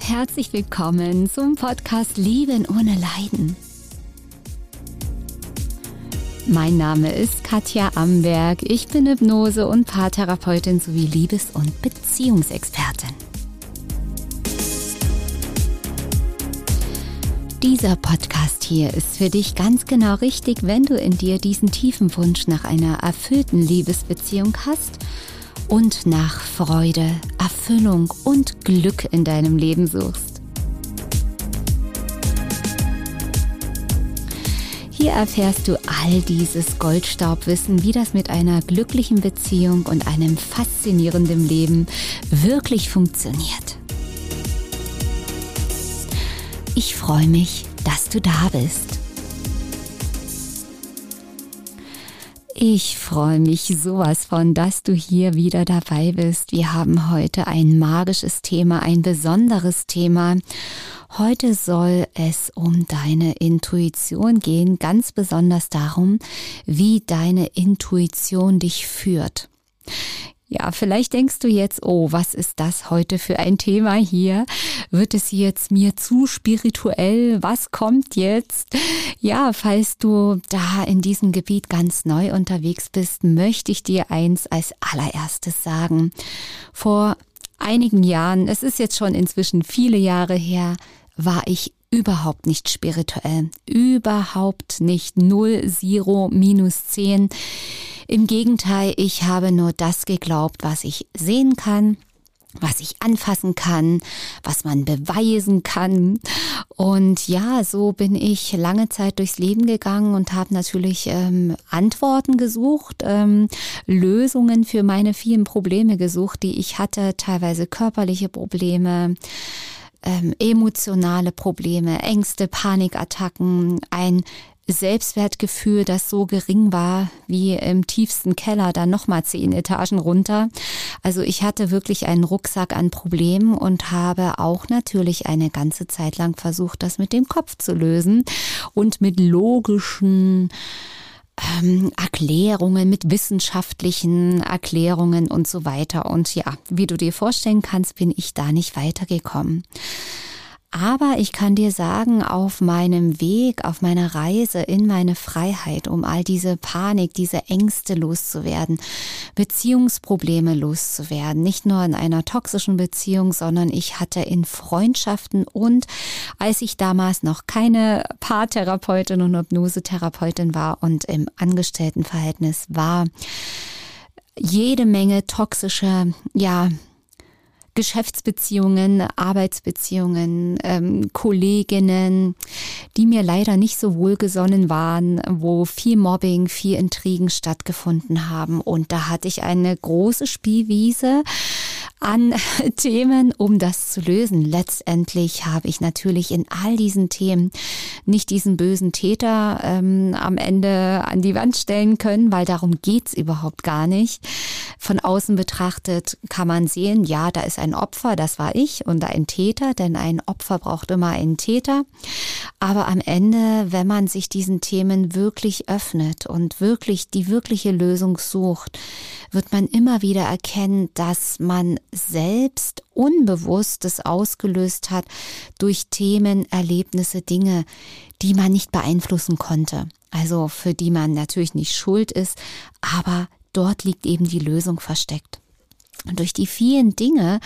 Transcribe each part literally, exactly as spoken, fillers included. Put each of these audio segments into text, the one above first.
Herzlich willkommen zum Podcast Leben ohne Leiden. Mein Name ist Katja Amberg. Ich bin Hypnose- und Paartherapeutin sowie Liebes- und Beziehungsexpertin. Dieser Podcast hier ist für dich ganz genau richtig, wenn du in dir diesen tiefen Wunsch nach einer erfüllten Liebesbeziehung hast und nach Freude, Erfüllung und Glück in deinem Leben suchst. Hier erfährst du all dieses Goldstaubwissen, wie das mit einer glücklichen Beziehung und einem faszinierenden Leben wirklich funktioniert. Ich freue mich, dass du da bist. Ich freue mich sowas von, dass du hier wieder dabei bist. Wir haben heute ein magisches Thema, ein besonderes Thema. Heute soll es um deine Intuition gehen, ganz besonders darum, wie deine Intuition dich führt. Ja, vielleicht denkst du jetzt, oh, was ist das heute für ein Thema hier? Wird es jetzt mir zu spirituell? Was kommt jetzt? Ja, falls du da in diesem Gebiet ganz neu unterwegs bist, möchte ich dir eins als allererstes sagen. Vor einigen Jahren, es ist jetzt schon inzwischen viele Jahre her, war ich überhaupt nicht spirituell. Überhaupt nicht. Null, Zero, minus zehn. Im Gegenteil, ich habe nur das geglaubt, was ich sehen kann, was ich anfassen kann, was man beweisen kann. Und ja, so bin ich lange Zeit durchs Leben gegangen und habe natürlich ähm, Antworten gesucht, ähm, Lösungen für meine vielen Probleme gesucht, die ich hatte, teilweise körperliche Probleme, ähm, emotionale Probleme, Ängste, Panikattacken, ein Selbstwertgefühl, das so gering war wie im tiefsten Keller, dann nochmal zehn Etagen runter. Also ich hatte wirklich einen Rucksack an Problemen und habe auch natürlich eine ganze Zeit lang versucht, das mit dem Kopf zu lösen und mit logischen ähm, Erklärungen, mit wissenschaftlichen Erklärungen und so weiter. Und ja, wie du dir vorstellen kannst, bin ich da nicht weitergekommen. Aber ich kann dir sagen, auf meinem Weg, auf meiner Reise in meine Freiheit, um all diese Panik, diese Ängste loszuwerden, Beziehungsprobleme loszuwerden, nicht nur in einer toxischen Beziehung, sondern ich hatte in Freundschaften und als ich damals noch keine Paartherapeutin und Hypnosetherapeutin war und im Angestelltenverhältnis war, jede Menge toxische, ja, Geschäftsbeziehungen, Arbeitsbeziehungen, ähm, Kolleginnen, die mir leider nicht so wohlgesonnen waren, wo viel Mobbing, viel Intrigen stattgefunden haben. Und da hatte ich eine große Spielwiese an Themen, um das zu lösen. Letztendlich habe ich natürlich in all diesen Themen nicht diesen bösen Täter ähm, am Ende an die Wand stellen können, weil darum geht's überhaupt gar nicht. Von außen betrachtet kann man sehen, ja, da ist ein Opfer, das war ich, und ein Täter, denn ein Opfer braucht immer einen Täter. Aber am Ende, wenn man sich diesen Themen wirklich öffnet und wirklich die wirkliche Lösung sucht, wird man immer wieder erkennen, dass man selbst unbewusst es ausgelöst hat durch Themen, Erlebnisse, Dinge, die man nicht beeinflussen konnte. Also für die man natürlich nicht schuld ist, aber dort liegt eben die Lösung versteckt. Und durch die vielen Dinge,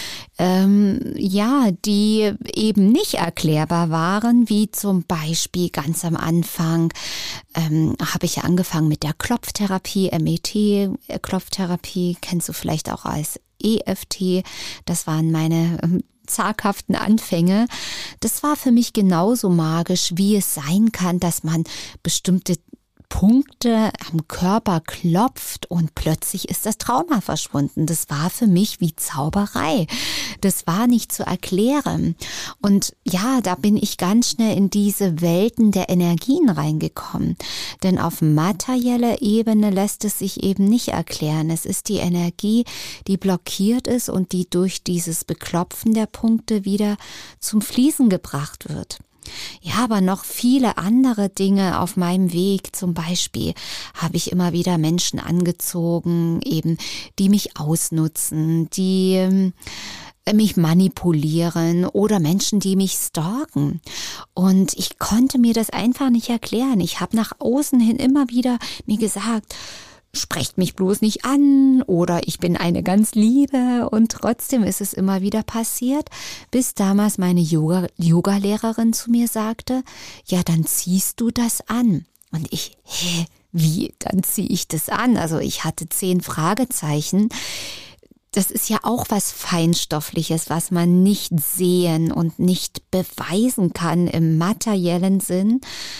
ähm, ja, die eben nicht erklärbar waren, wie zum Beispiel ganz am Anfang ähm, habe ich ja angefangen mit der Klopftherapie, M E T-Klopftherapie, kennst du vielleicht auch als E F T, das waren meine ähm, zaghaften Anfänge. Das war für mich genauso magisch, wie es sein kann, dass man bestimmte Punkte am Körper klopft und plötzlich ist das Trauma verschwunden. Das war für mich wie Zauberei. Das war nicht zu erklären. Und ja, da bin ich ganz schnell in diese Welten der Energien reingekommen. Denn auf materieller Ebene lässt es sich eben nicht erklären. Es ist die Energie, die blockiert ist und die durch dieses Beklopfen der Punkte wieder zum Fließen gebracht wird. Ja, aber noch viele andere Dinge auf meinem Weg. Zum Beispiel habe ich immer wieder Menschen angezogen, eben, die mich ausnutzen, die mich manipulieren oder Menschen, die mich stalken. Und ich konnte mir das einfach nicht erklären. Ich habe nach außen hin immer wieder mir gesagt, sprecht mich bloß nicht an oder ich bin eine ganz Liebe, und trotzdem ist es immer wieder passiert, bis damals meine Yoga, Yoga-Lehrerin zu mir sagte, ja, dann ziehst du das an. Und ich, hä, wie, dann ziehe ich das an? Also ich hatte zehn Fragezeichen. Das ist ja auch was Feinstoffliches, was man nicht sehen und nicht beweisen kann im materiellen Sinn.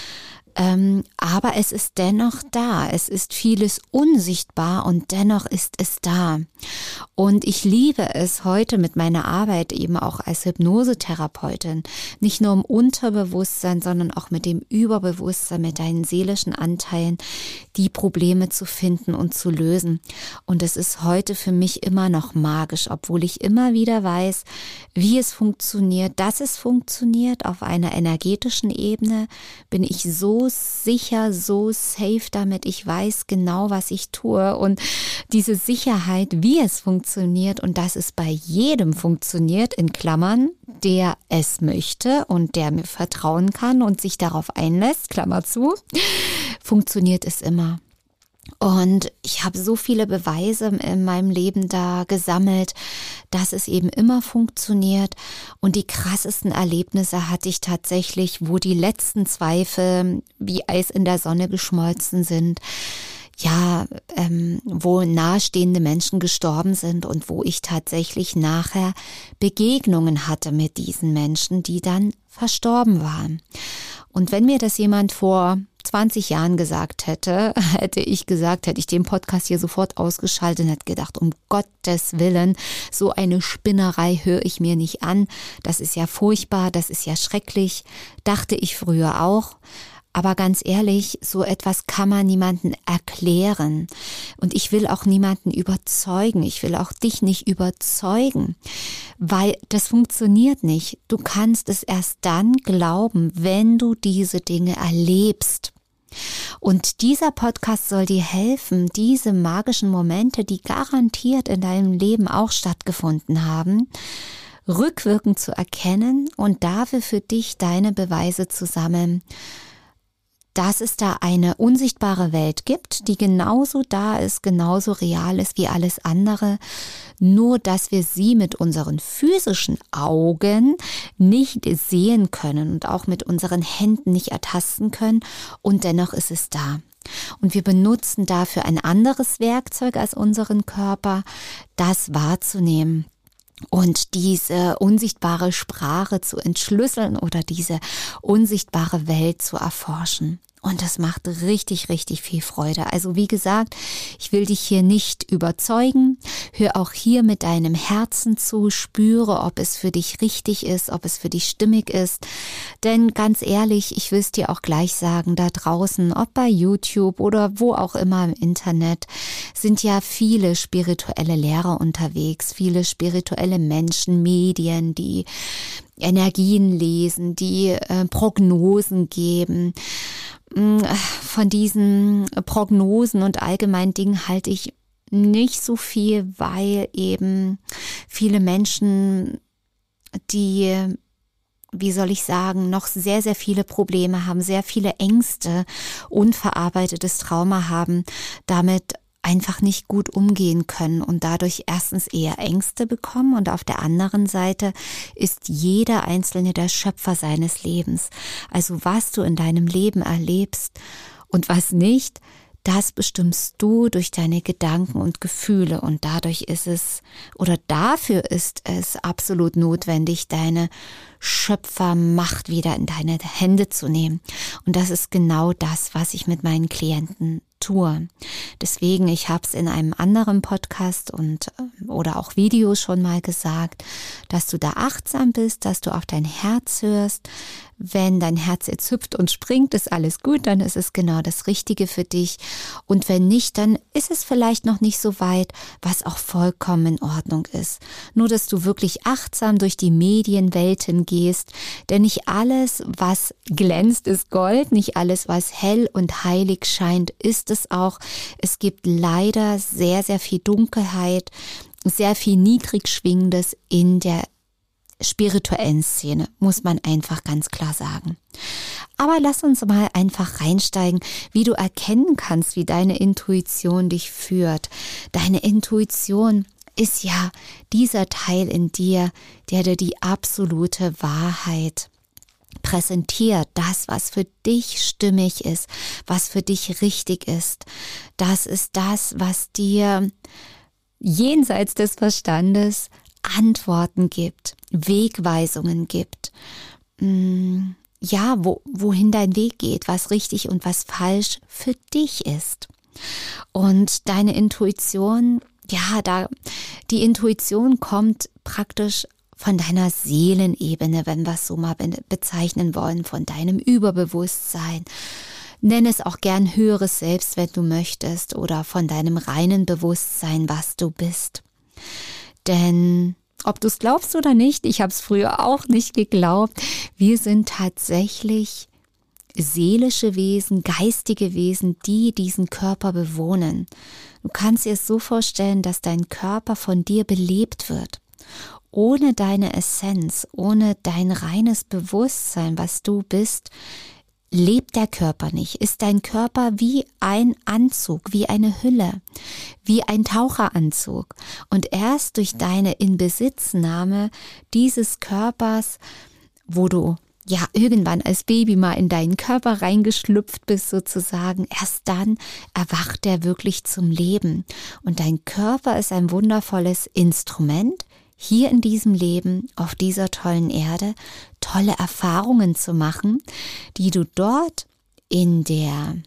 Ähm, aber es ist dennoch da. Es ist vieles unsichtbar und dennoch ist es da. Und ich liebe es heute mit meiner Arbeit eben auch als Hypnosetherapeutin, nicht nur im Unterbewusstsein, sondern auch mit dem Überbewusstsein, mit deinen seelischen Anteilen, die Probleme zu finden und zu lösen. Und es ist heute für mich immer noch magisch, obwohl ich immer wieder weiß, wie es funktioniert, dass es funktioniert. Auf einer energetischen Ebene bin ich so sicher, so safe damit. Ich weiß genau, was ich tue, und diese Sicherheit, wie es funktioniert und dass es bei jedem funktioniert, in Klammern, der es möchte und der mir vertrauen kann und sich darauf einlässt, Klammer zu, funktioniert es immer. Und ich habe so viele Beweise in meinem Leben da gesammelt, dass es eben immer funktioniert. Und die krassesten Erlebnisse hatte ich tatsächlich, wo die letzten Zweifel wie Eis in der Sonne geschmolzen sind. Ja, ähm, wo nahestehende Menschen gestorben sind und wo ich tatsächlich nachher Begegnungen hatte mit diesen Menschen, die dann verstorben waren. Und wenn mir das jemand vor zwanzig Jahren gesagt hätte, hätte ich gesagt, hätte ich den Podcast hier sofort ausgeschaltet und hätte gedacht, um Gottes Willen, so eine Spinnerei höre ich mir nicht an. Das ist ja furchtbar, das ist ja schrecklich, dachte ich früher auch. Aber ganz ehrlich, so etwas kann man niemandem erklären. Und ich will auch niemanden überzeugen. Ich will auch dich nicht überzeugen, weil das funktioniert nicht. Du kannst es erst dann glauben, wenn du diese Dinge erlebst. Und dieser Podcast soll dir helfen, diese magischen Momente, die garantiert in deinem Leben auch stattgefunden haben, rückwirkend zu erkennen und dafür für dich deine Beweise zu sammeln, dass es da eine unsichtbare Welt gibt, die genauso da ist, genauso real ist wie alles andere, nur dass wir sie mit unseren physischen Augen nicht sehen können und auch mit unseren Händen nicht ertasten können, und dennoch ist es da. Und wir benutzen dafür ein anderes Werkzeug als unseren Körper, das wahrzunehmen. Und diese unsichtbare Sprache zu entschlüsseln oder diese unsichtbare Welt zu erforschen. Und das macht richtig, richtig viel Freude. Also wie gesagt, ich will dich hier nicht überzeugen. Hör auch hier mit deinem Herzen zu, spüre, ob es für dich richtig ist, ob es für dich stimmig ist. Denn ganz ehrlich, ich will es dir auch gleich sagen, da draußen, ob bei YouTube oder wo auch immer im Internet, sind ja viele spirituelle Lehrer unterwegs, viele spirituelle Menschen, Medien, die Energien lesen, die äh, Prognosen geben. Von diesen Prognosen und allgemeinen Dingen halte ich nicht so viel, weil eben viele Menschen, die, wie soll ich sagen, noch sehr, sehr viele Probleme haben, sehr viele Ängste, unverarbeitetes Trauma haben, damit einfach nicht gut umgehen können und dadurch erstens eher Ängste bekommen, und auf der anderen Seite ist jeder Einzelne der Schöpfer seines Lebens. Also was du in deinem Leben erlebst und was nicht, das bestimmst du durch deine Gedanken und Gefühle, und dadurch ist es oder dafür ist es absolut notwendig, deine Schöpfermacht wieder in deine Hände zu nehmen. Und das ist genau das, was ich mit meinen Klienten tue. Deswegen, ich habe es in einem anderen Podcast und oder auch Video schon mal gesagt, dass du da achtsam bist, dass du auf dein Herz hörst. Wenn dein Herz jetzt hüpft und springt, ist alles gut, dann ist es genau das Richtige für dich. Und wenn nicht, dann ist es vielleicht noch nicht so weit, was auch vollkommen in Ordnung ist. Nur, dass du wirklich achtsam durch die Medienwelten gehst, denn nicht alles, was glänzt, ist Gold, nicht alles, was hell und heilig scheint, ist es auch. Es gibt leider sehr, sehr viel Dunkelheit. sehr viel niedrig Schwingendes in der spirituellen Szene, muss man einfach ganz klar sagen. Aber lass uns mal einfach reinsteigen, wie du erkennen kannst, wie deine Intuition dich führt. Deine Intuition ist ja dieser Teil in dir, der dir die absolute Wahrheit präsentiert, das, was für dich stimmig ist, was für dich richtig ist. Das ist das, was dir jenseits des Verstandes Antworten gibt, Wegweisungen gibt, ja, wo, wohin dein Weg geht, was richtig und was falsch für dich ist. Und deine Intuition, ja, da, die Intuition kommt praktisch von deiner Seelenebene, wenn wir es so mal bezeichnen wollen, von deinem Überbewusstsein. Nenn es auch gern höheres Selbst, wenn du möchtest, oder von deinem reinen Bewusstsein, was du bist. Denn ob du es glaubst oder nicht, ich habe es früher auch nicht geglaubt, wir sind tatsächlich seelische Wesen, geistige Wesen, die diesen Körper bewohnen. Du kannst dir es so vorstellen, dass dein Körper von dir belebt wird. Ohne deine Essenz, ohne dein reines Bewusstsein, was du bist, lebt der Körper nicht, ist dein Körper wie ein Anzug, wie eine Hülle, wie ein Taucheranzug. Und erst durch deine Inbesitznahme dieses Körpers, wo du ja irgendwann als Baby mal in deinen Körper reingeschlüpft bist sozusagen, erst dann erwacht der wirklich zum Leben. Und dein Körper ist ein wundervolles Instrument, hier in diesem Leben, auf dieser tollen Erde, tolle Erfahrungen zu machen, die du dort in der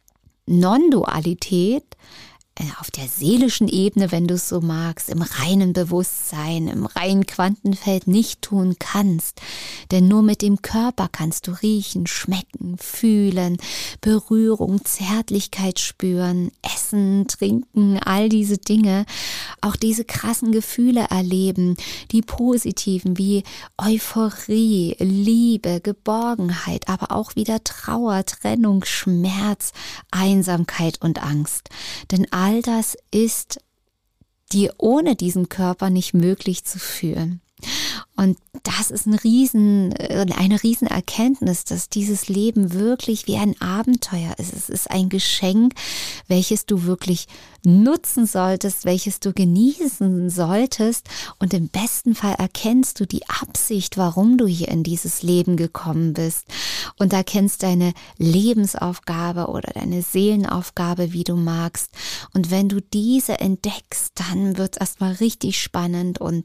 Non-Dualität, auf der seelischen Ebene, wenn du es so magst, im reinen Bewusstsein, im reinen Quantenfeld nicht tun kannst. Denn nur mit dem Körper kannst du riechen, schmecken, fühlen, Berührung, Zärtlichkeit spüren, essen, trinken, all diese Dinge, auch diese krassen Gefühle erleben, die positiven wie Euphorie, Liebe, Geborgenheit, aber auch wieder Trauer, Trennung, Schmerz, Einsamkeit und Angst. Denn all das ist dir ohne diesen Körper nicht möglich zu fühlen. Und das ist ein Riesen, eine Riesenerkenntnis, dass dieses Leben wirklich wie ein Abenteuer ist. Es ist ein Geschenk, welches du wirklich nutzen solltest, welches du genießen solltest. Und im besten Fall erkennst du die Absicht, warum du hier in dieses Leben gekommen bist. Und erkennst deine Lebensaufgabe oder deine Seelenaufgabe, wie du magst. Und wenn du diese entdeckst, dann wird es erstmal richtig spannend und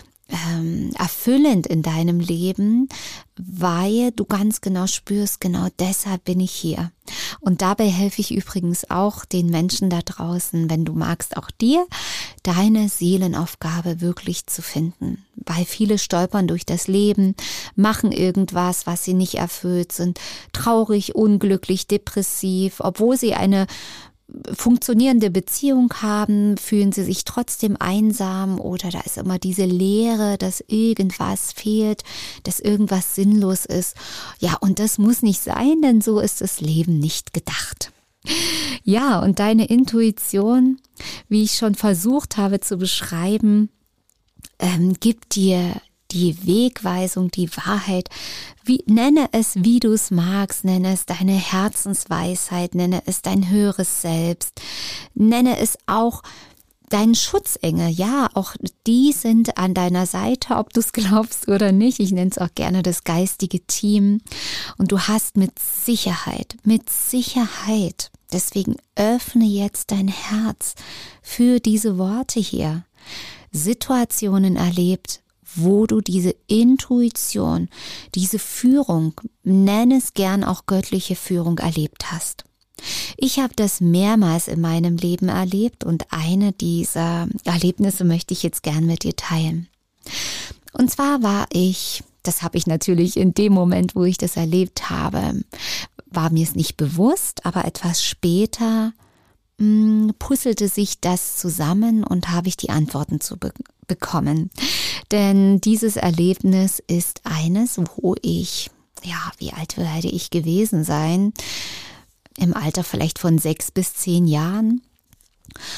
Ähm, erfüllend in deinem Leben, weil du ganz genau spürst, genau deshalb bin ich hier. Und dabei helfe ich übrigens auch den Menschen da draußen, wenn du magst, auch dir, deine Seelenaufgabe wirklich zu finden. Weil viele stolpern durch das Leben, machen irgendwas, was sie nicht erfüllt, sind traurig, unglücklich, depressiv, obwohl sie eine funktionierende Beziehung haben, fühlen sie sich trotzdem einsam oder da ist immer diese Leere, dass irgendwas fehlt, dass irgendwas sinnlos ist. Ja, und das muss nicht sein, denn so ist das Leben nicht gedacht. Ja, und deine Intuition, wie ich schon versucht habe zu beschreiben, ähm, gibt dir die Wegweisung, die Wahrheit, wie, nenne es, wie du es magst, nenne es deine Herzensweisheit, nenne es dein höheres Selbst, nenne es auch deinen Schutzengel. Ja, auch die sind an deiner Seite, ob du es glaubst oder nicht. Ich nenne es auch gerne das geistige Team. Und du hast mit Sicherheit, mit Sicherheit, deswegen öffne jetzt dein Herz für diese Worte hier, Situationen erlebt, wo du diese Intuition, diese Führung, nenn es gern auch göttliche Führung erlebt hast. Ich habe das mehrmals in meinem Leben erlebt und eine dieser Erlebnisse möchte ich jetzt gern mit dir teilen. Und zwar war ich, das habe ich natürlich in dem Moment, wo ich das erlebt habe, war mir es nicht bewusst, aber etwas später mh, puzzelte sich das zusammen und habe ich die Antworten zu be- bekommen. Denn dieses Erlebnis ist eines, wo ich, ja, wie alt werde ich gewesen sein? Im Alter vielleicht von sechs bis zehn Jahren.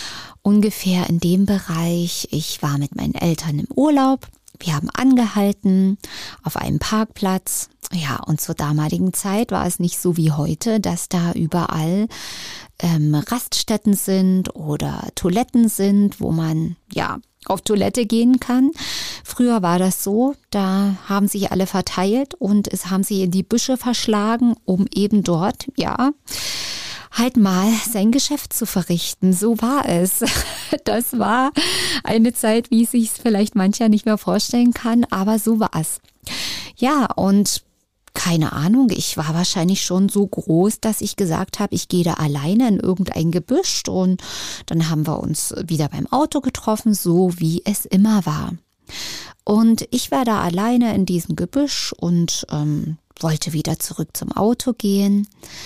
ungefähr in dem Bereich. Ich war mit meinen Eltern im Urlaub. Wir haben angehalten auf einem Parkplatz. Ja, und zur damaligen Zeit war es nicht so wie heute, dass da überall ähm, Raststätten sind oder Toiletten sind, wo man ja auf Toilette gehen kann. Früher war das so, da haben sich alle verteilt und es haben sie in die Büsche verschlagen, um eben dort, ja, halt mal sein Geschäft zu verrichten. So war es. Das war eine Zeit, wie sich vielleicht mancher nicht mehr vorstellen kann, aber so war es. Ja, und keine Ahnung, ich war wahrscheinlich schon so groß, dass ich gesagt habe, ich gehe da alleine in irgendein Gebüsch und dann haben wir uns wieder beim Auto getroffen, so wie es immer war. Und ich war da alleine in diesem Gebüsch und ähm, wollte wieder zurück zum Auto gehen.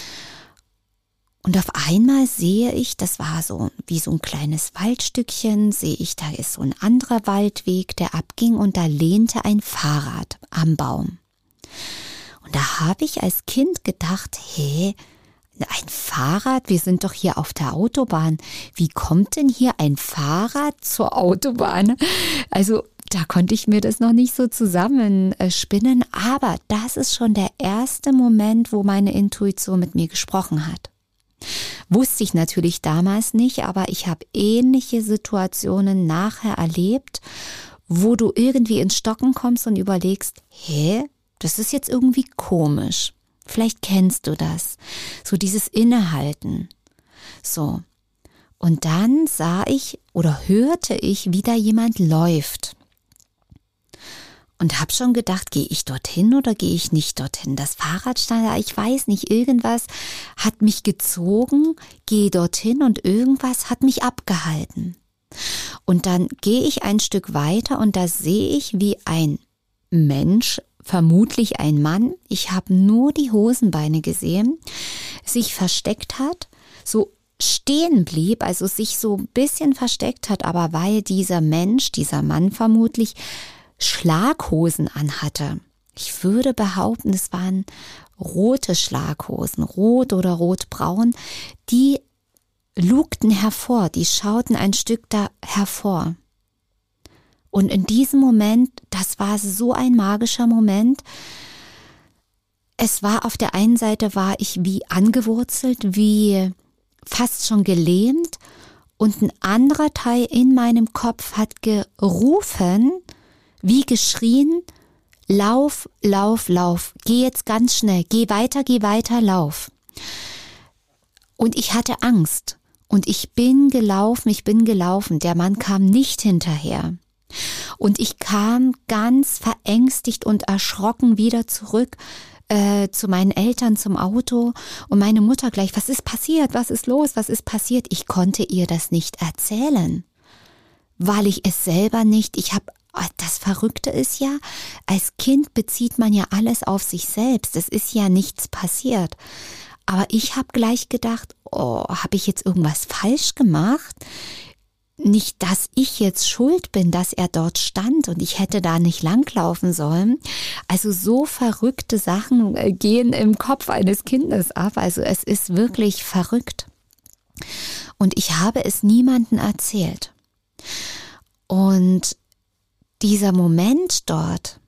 Und auf einmal sehe ich, das war so wie so ein kleines Waldstückchen, sehe ich, da ist so ein anderer Waldweg, der abging und da lehnte ein Fahrrad am Baum. Und da habe ich als Kind gedacht, hä, ein Fahrrad? Wir sind doch hier auf der Autobahn. Wie kommt denn hier ein Fahrrad zur Autobahn? Also da konnte ich mir das noch nicht so zusammenspinnen, aber das ist schon der erste Moment, wo meine Intuition mit mir gesprochen hat. Wusste ich natürlich damals nicht, aber ich habe ähnliche Situationen nachher erlebt, wo du irgendwie ins Stocken kommst und überlegst, hä, das ist jetzt irgendwie komisch. Vielleicht kennst du das, so dieses Innehalten. So, und dann sah ich oder hörte ich, wie da jemand läuft. Und habe schon gedacht, gehe ich dorthin oder gehe ich nicht dorthin? Das Fahrrad stand da, ich weiß nicht, irgendwas hat mich gezogen, gehe dorthin und irgendwas hat mich abgehalten. Und dann gehe ich ein Stück weiter und da sehe ich, wie ein Mensch, vermutlich ein Mann, ich habe nur die Hosenbeine gesehen, sich versteckt hat, so stehen blieb, also sich so ein bisschen versteckt hat, aber weil dieser Mensch, dieser Mann vermutlich Schlaghosen anhatte. Ich würde behaupten, es waren rote Schlaghosen, rot oder rotbraun, die lugten hervor, die schauten ein Stück da hervor. Und in diesem Moment, das war so ein magischer Moment, es war auf der einen Seite war ich wie angewurzelt, wie fast schon gelähmt und ein anderer Teil in meinem Kopf hat gerufen, wie geschrien, lauf, lauf, lauf, geh jetzt ganz schnell, geh weiter, geh weiter, lauf. Und ich hatte Angst und ich bin gelaufen, ich bin gelaufen, der Mann kam nicht hinterher. Und ich kam ganz verängstigt und erschrocken wieder zurück äh, zu meinen Eltern zum Auto und meine Mutter gleich, was ist passiert, was ist los, was ist passiert? Ich konnte ihr das nicht erzählen, weil ich es selber nicht, ich habe das Verrückte ist ja, als Kind bezieht man ja alles auf sich selbst. Es ist ja nichts passiert. Aber ich habe gleich gedacht, oh, habe ich jetzt irgendwas falsch gemacht? Nicht, dass ich jetzt schuld bin, dass er dort stand und ich hätte da nicht langlaufen sollen. Also so verrückte Sachen gehen im Kopf eines Kindes ab. Also es ist wirklich verrückt. Und ich habe es niemandem erzählt. Und dieser Moment dort,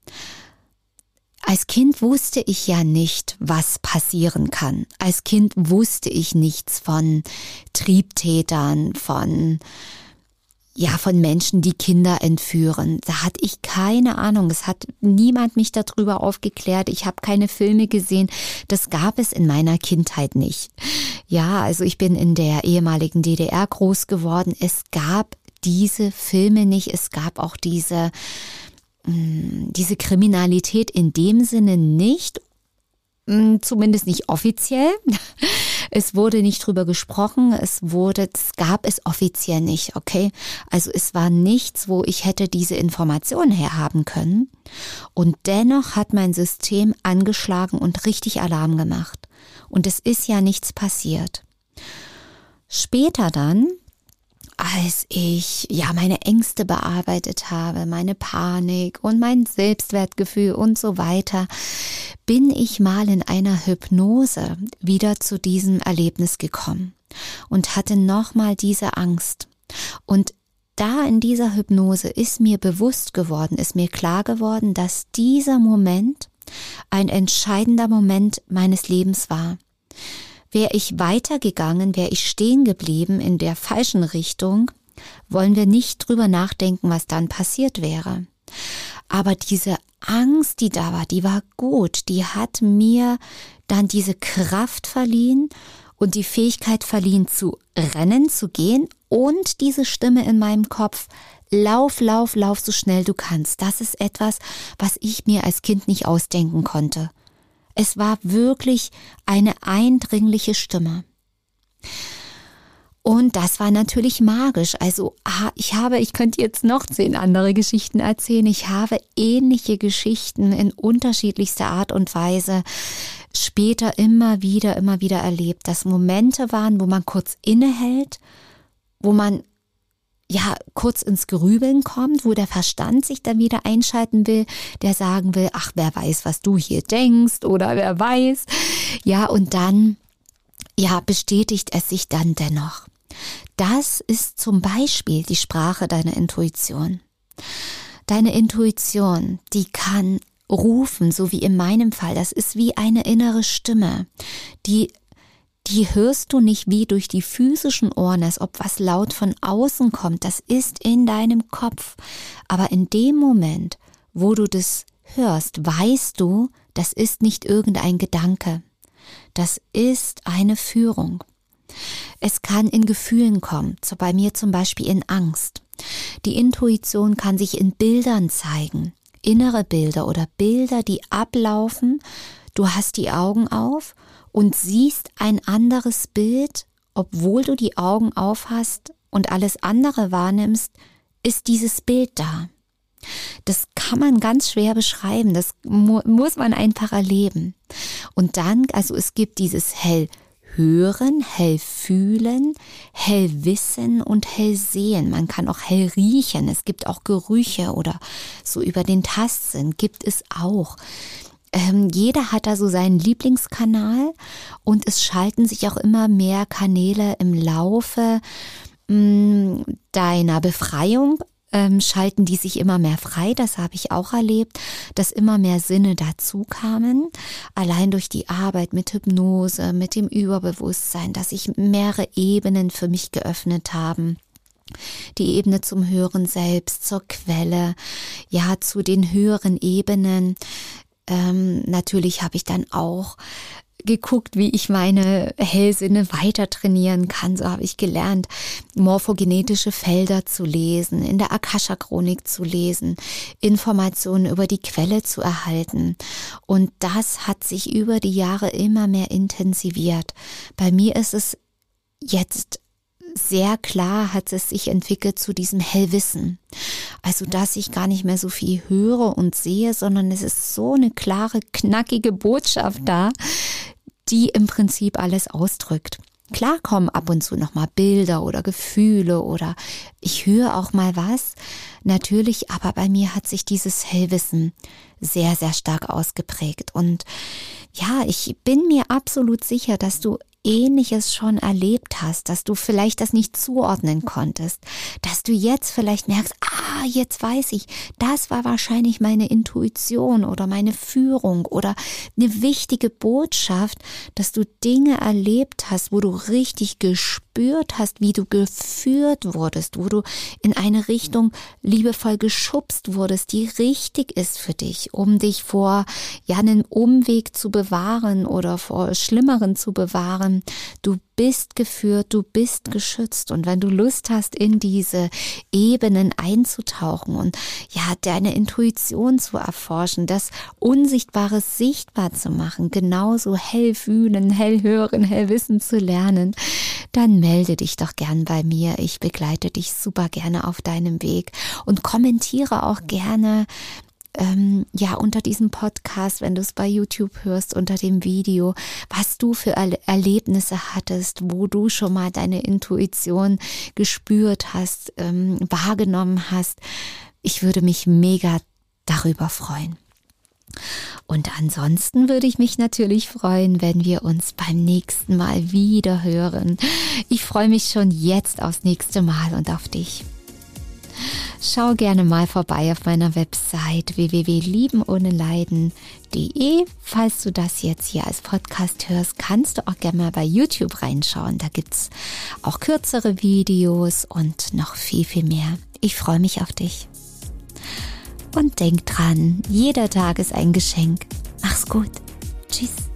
als Kind wusste ich ja nicht, was passieren kann. Als Kind wusste ich nichts von Triebtätern, von, ja, von Menschen, die Kinder entführen. Da hatte ich keine Ahnung. Es hat niemand mich darüber aufgeklärt. Ich habe keine Filme gesehen. Das gab es in meiner Kindheit nicht. Ja, also ich bin in der ehemaligen D D R groß geworden. Es gab diese Filme nicht. Es gab auch diese, diese Kriminalität in dem Sinne nicht, zumindest nicht offiziell. Es wurde nicht drüber gesprochen, es wurde, es gab es offiziell nicht, okay? Also es war nichts, wo ich hätte diese Informationen herhaben können. Und dennoch hat mein System angeschlagen und richtig Alarm gemacht. Und es ist ja nichts passiert. Später dann, als ich ja meine Ängste bearbeitet habe, meine Panik und mein Selbstwertgefühl und so weiter, bin ich mal in einer Hypnose wieder zu diesem Erlebnis gekommen und hatte nochmal diese Angst. Und da in dieser Hypnose ist mir bewusst geworden, ist mir klar geworden, dass dieser Moment ein entscheidender Moment meines Lebens war. Wäre ich weitergegangen, wäre ich stehen geblieben in der falschen Richtung, wollen wir nicht drüber nachdenken, was dann passiert wäre. Aber diese Angst, die da war, die war gut. Die hat mir dann diese Kraft verliehen und die Fähigkeit verliehen zu rennen, zu gehen und diese Stimme in meinem Kopf, lauf, lauf, lauf so schnell du kannst. Das ist etwas, was ich mir als Kind nicht ausdenken konnte. Es war wirklich eine eindringliche Stimme. Und das war natürlich magisch. Also ich habe, ich könnte jetzt noch zehn andere Geschichten erzählen. Ich habe ähnliche Geschichten in unterschiedlichster Art und Weise später immer wieder, immer wieder erlebt, dass Momente waren, wo man kurz innehält, wo man ja kurz ins Grübeln kommt, wo der Verstand sich dann wieder einschalten will, der sagen will, ach, wer weiß, was du hier denkst oder wer weiß. Ja, und dann ja bestätigt es sich dann dennoch. Das ist zum Beispiel die Sprache deiner Intuition. Deine Intuition, die kann rufen, so wie in meinem Fall. Das ist wie eine innere Stimme. Die, die hörst du nicht wie durch die physischen Ohren, als ob was laut von außen kommt. Das ist in deinem Kopf. Aber in dem Moment, wo du das hörst, weißt du, das ist nicht irgendein Gedanke. Das ist eine Führung. Es kann in Gefühlen kommen, so bei mir zum Beispiel in Angst. Die Intuition kann sich in Bildern zeigen, innere Bilder oder Bilder, die ablaufen. Du hast die Augen auf und siehst ein anderes Bild, obwohl du die Augen auf hast und alles andere wahrnimmst, ist dieses Bild da. Das kann man ganz schwer beschreiben, das mu- muss man einfach erleben. Und dann, also es gibt dieses hell hören, hell fühlen, hell wissen und hell sehen. Man kann auch hell riechen. Es gibt auch Gerüche oder so über den Tastsinn gibt es auch. Ähm, jeder hat da so seinen Lieblingskanal und es schalten sich auch immer mehr Kanäle im Laufe mh, deiner Befreiung. Ähm, schalten die sich immer mehr frei, das habe ich auch erlebt, dass immer mehr Sinne dazu kamen, allein durch die Arbeit mit Hypnose, mit dem Überbewusstsein, dass sich mehrere Ebenen für mich geöffnet haben. Die Ebene zum Hören selbst, zur Quelle, ja, zu den höheren Ebenen. Ähm, natürlich habe ich dann auch geguckt, wie ich meine Hellsinne weiter trainieren kann. So habe ich gelernt, morphogenetische Felder zu lesen, in der Akasha-Chronik zu lesen, Informationen über die Quelle zu erhalten. Und das hat sich über die Jahre immer mehr intensiviert. Bei mir ist es jetzt sehr klar, hat es sich entwickelt zu diesem Hellwissen. Also, dass ich gar nicht mehr so viel höre und sehe, sondern es ist so eine klare, knackige Botschaft da, die im Prinzip alles ausdrückt. Klar kommen ab und zu nochmal Bilder oder Gefühle oder ich höre auch mal was. Natürlich, aber bei mir hat sich dieses Hellwissen sehr, sehr stark ausgeprägt. Und ja, ich bin mir absolut sicher, dass du Ähnliches schon erlebt hast, dass du vielleicht das nicht zuordnen konntest, dass du jetzt vielleicht merkst, ah, jetzt weiß ich, das war wahrscheinlich meine Intuition oder meine Führung oder eine wichtige Botschaft, dass du Dinge erlebt hast, wo du richtig gespürt hast, wie du geführt wurdest, wo du in eine Richtung liebevoll geschubst wurdest, die richtig ist für dich, um dich vor ja einen Umweg zu bewahren oder vor Schlimmeren zu bewahren. Du bist geführt, du bist geschützt und wenn du Lust hast, in diese Ebenen einzutauchen und ja, deine Intuition zu erforschen, das Unsichtbare sichtbar zu machen, genauso hell fühlen, hell hören, hell wissen zu lernen, dann melde dich doch gern bei mir. Ich begleite dich super gerne auf deinem Weg und kommentiere auch gerne Ähm, ja, unter diesem Podcast, wenn du es bei YouTube hörst, unter dem Video, was du für Erle- Erlebnisse hattest, wo du schon mal deine Intuition gespürt hast, ähm, wahrgenommen hast. Ich würde mich mega darüber freuen. Und ansonsten würde ich mich natürlich freuen, wenn wir uns beim nächsten Mal wieder hören. Ich freue mich schon jetzt aufs nächste Mal und auf dich. Schau gerne mal vorbei auf meiner Website w w w punkt lieben ohne leiden punkt de. Falls du das jetzt hier als Podcast hörst, kannst du auch gerne mal bei YouTube reinschauen. Da gibt's auch kürzere Videos und noch viel, viel mehr. Ich freue mich auf dich. Und denk dran, jeder Tag ist ein Geschenk. Mach's gut. Tschüss.